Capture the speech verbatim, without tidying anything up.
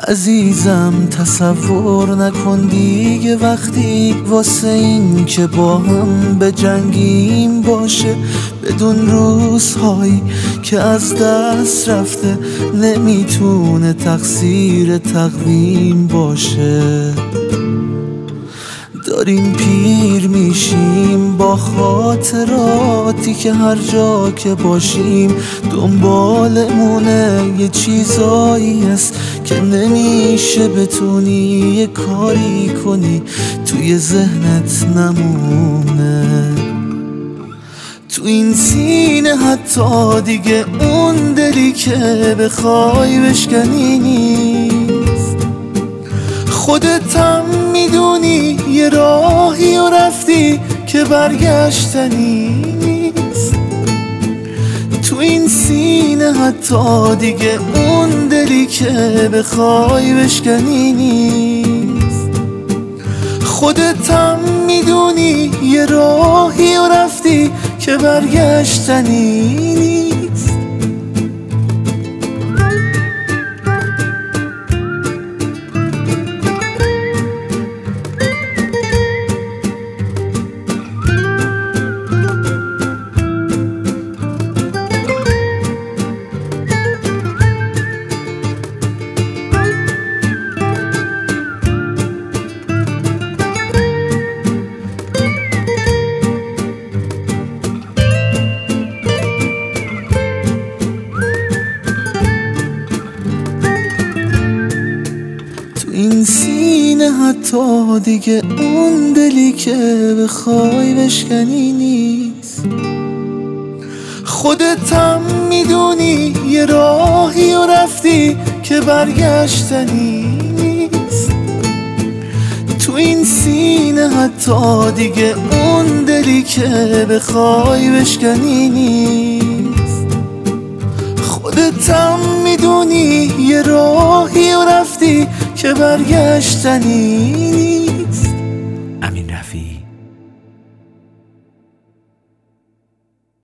عزیزم تصور نکن دیگه وقتی واسه این که با هم به جنگیم باشه، بدون روزهایی که از دست رفته نمیتونه تقصیر تقویم باشه. داریم پیر میشیم با خاطراتی که هر جا که باشیم دنبالمونه یه چیزایی هست که نمیشه بتونی یه کاری کنی توی ذهنت نمونه. تو این سینه حتی دیگه اون دلی که بخوای بشکنی نیست. خودت هم میدونی یه راهی و رفتی که برگشتنی نیست. تو این سینه حتی دیگه اون دلی که بخوای بشکنی نیست. خودت هم میدونی یه راهی و رفتی که برگشتنی نیست. این سینه حتی دیگه اون دلی که بخوای بشکنی نیست. خودت هم میدونی یه راهی و رفتی که برگشتنی نیست. تو این سینه حتی دیگه اون دلی که بخوای بشکنی نیست. خودت هم میدونی یه راهی و رفتی که برگشتنی نیست. امین رفیعی.